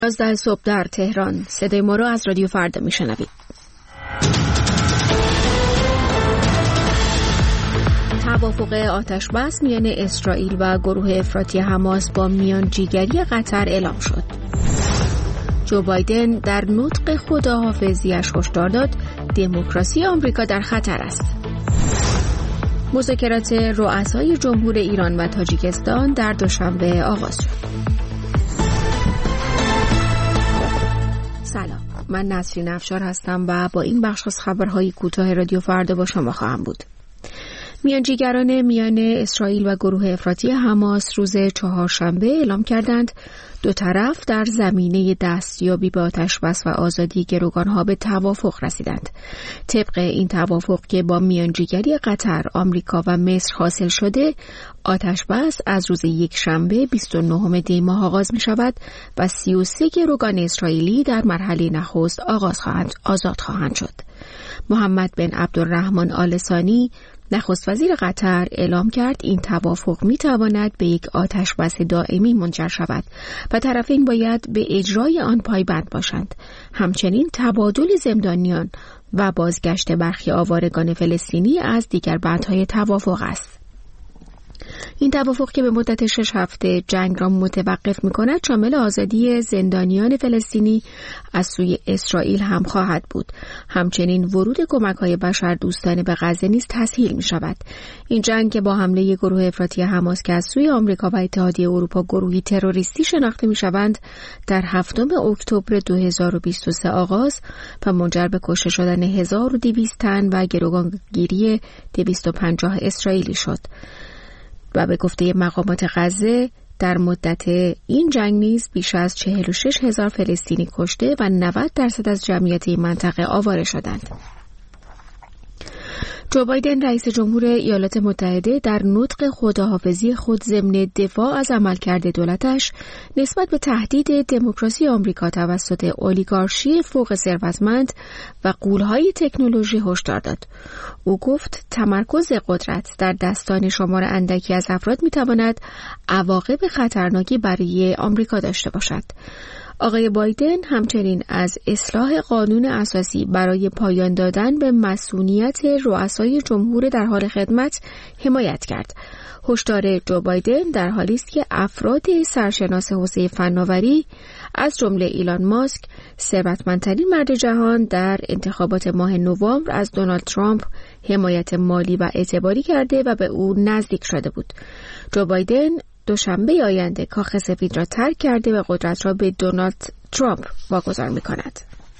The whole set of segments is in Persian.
11 صبح در تهران. صدای ما را از رادیو فردا میشنوید. توافق آتش‌بس میان اسرائیل و گروه افراطی حماس با میانجیگری قطر اعلام شد. جو بایدن در نطق خداحافظی‌اش هشدار داد دموکراسی آمریکا در خطر است. مذاکرات رؤسای جمهور ایران و تاجیکستان در دوشنبه آغاز شد. سلام، من نسرین افشار هستم و با این بخش از خبرهای کوتاه رادیو فردا با شما خواهم بود. میانجیگران میان اسرائیل و گروه افراطی حماس روز چهارشنبه اعلام کردند دو طرف در زمینه دستیابی به آتش‌بس و آزادی گروگانها به توافق رسیدند. طبق این توافق که با میانجیگری قطر، آمریکا و مصر حاصل شده، آتش‌بس از روز یکشنبه 29 دی ماه آغاز می شود و 33 گروگان اسرائیلی در مرحله نخست آزاد خواهند شد. محمد بن عبدالرحمن آل ثانی نخست وزیر قطر اعلام کرد این توافق می تواند به یک آتش‌بس دائمی منجر شود و طرفین باید به اجرای آن پایبند باشند. همچنین تبادل زندانیان و بازگشت برخی آوارگان فلسطینی از دیگر بندهای توافق است. این توافق که به مدت 6 هفته جنگ را متوقف می‌کند شامل آزادی زندانیان فلسطینی از سوی اسرائیل هم خواهد بود. همچنین ورود کمک‌های بشردوستانه به غزه نیز تسهیل می‌شود. این جنگ که با حمله گروه افراطی حماس که از سوی آمریکا و اتحادیه اروپا گروهی تروریستی شناخته می‌شوند در 7 اکتبر 2023 آغاز و منجر به کشته شدن 1200 تن و گروگانگیری 250 اسرائیلی شد. و به گفته مقامات غزه در مدت این جنگ نیز بیش از 46,000 فلسطینی کشته و 90% از جمعیت این منطقه آواره شدند. جو بایدن رئیس جمهور ایالات متحده در نطق خداحافظی خود ضمن دفاع از عملکرد دولتش نسبت به تهدید دموکراسی آمریکا توسط اولیگارشی فوق ثروتمند و غول‌های تکنولوژی هشدار داد. او گفت تمرکز قدرت در دستان شمار اندکی از افراد می‌تواند عواقب خطرناکی برای آمریکا داشته باشد. آقای بایدن همچنین از اصلاح قانون اساسی برای پایان دادن به مسئولیت رؤسای جمهور در حال خدمت حمایت کرد. هشدار جو بایدن در حالی است که افراد سرشناس حوزه فناوری از جمله ایلان ماسک، ثروتمندترین مرد جهان، در انتخابات ماه نوامبر از دونالد ترامپ حمایت مالی و اعتباری کرده و به او نزدیک شده بود. جو بایدن دوشنبه آینده کاخ سفید را ترک کرده و قدرت را به دونالد ترامپ واگذار می‌کند.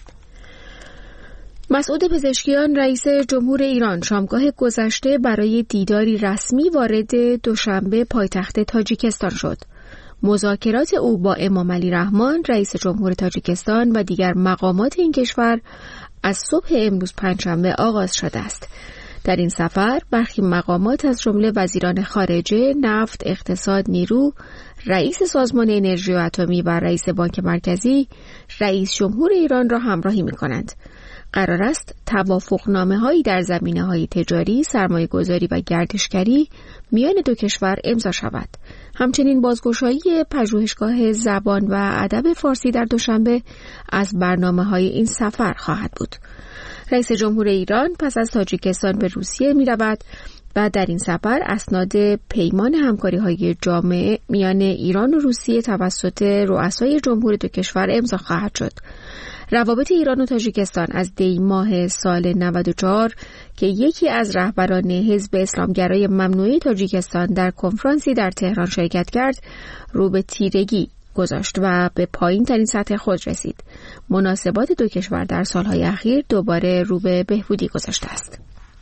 مسعود پزشکیان رئیس جمهور ایران شامگاه گذشته برای دیداری رسمی وارد دوشنبه پایتخت تاجیکستان شد. مذاکرات او با امام علی رحمان رئیس جمهور تاجیکستان و دیگر مقامات این کشور از صبح امروز پنجشنبه آغاز شده است. در این سفر برخی مقامات از جمله وزیران خارجه، نفت، اقتصاد، نیرو، رئیس سازمان انرژی و اتمی و رئیس بانک مرکزی، رئیس جمهور ایران را همراهی می‌کنند. قرار است توافقنامه‌هایی در زمینه‌های تجاری، سرمایه‌گذاری و گردشگری میان دو کشور امضا شود. همچنین بازگشایی پژوهشگاه زبان و ادب فارسی در دوشنبه از برنامه‌های این سفر خواهد بود. رئیس جمهور ایران پس از تاجیکستان به روسیه می رود و در این سفر اسناد پیمان همکاری‌های جامع میان ایران و روسیه توسط رؤسای جمهور دو کشور امضا خواهد شد. روابط ایران و تاجیکستان از دی ماه سال 94 که یکی از رهبران حزب اسلامگرای ممنوعه تاجیکستان در کنفرانسی در تهران شرکت کرد، رو به تیرگی گذاشت و به پایین ترین سطح خود رسید. مناسبات دو کشور در سالهای اخیر دوباره رو به بهبودی گذاشته است.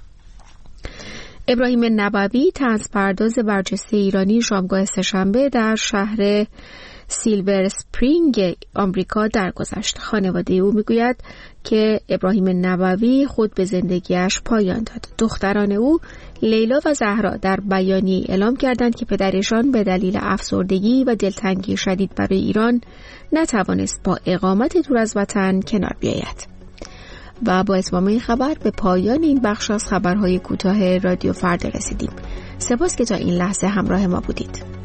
ابراهیم نبوی طنزپرداز برجسته ایرانی شامگاه سه‌شنبه در شهر سیلور اسپرینگ آمریکا درگذشت. خانواده او میگوید که ابراهیم نبوی خود به زندگیش پایان داد. دختران او لیلا و زهرا در بیانیه اعلام کردند که پدرشان به دلیل افسردگی و دلتنگی شدید برای ایران نتوانست با اقامت دور از وطن کنار بیاید. و با اتمام این خبر به پایان این بخش از خبرهای کوتاه رادیو فردا رسیدیم. سپاس که تا این لحظه همراه ما بودید.